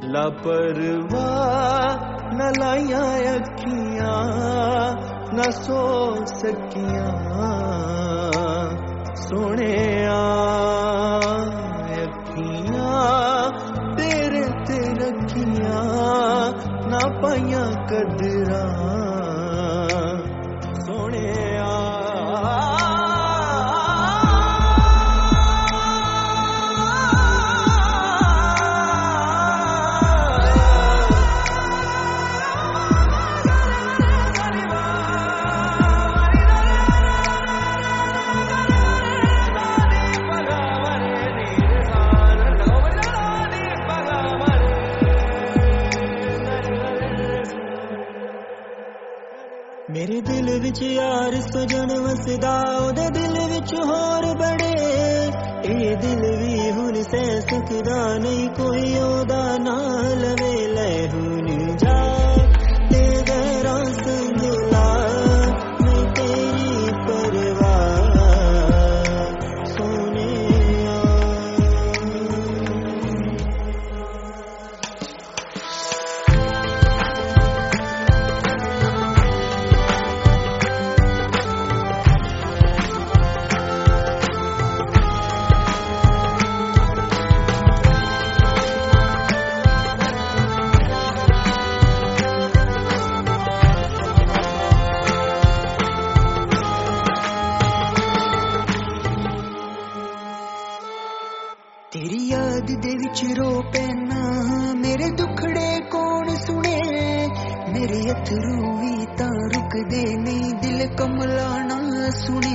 लापरवाह न लाइया अखियां न सो सकियां सोने अखियां तेरे ते रखियां ना पाइया कदरा सोने मेरे दिल विच यार सजन वसदा ओदे दिल विच होर बड़े ए दिल भी हुन सह सकदा नहीं कोई ओदा ना लवे ले हुन जा ते गैरा संगला मैं तेरी परवाह सोने तेरी याद दे विच रो पैना मेरे दुखड़े कौन सुने मेरे अथरू भी तां रुकदे नहीं दिल कमला ना सुने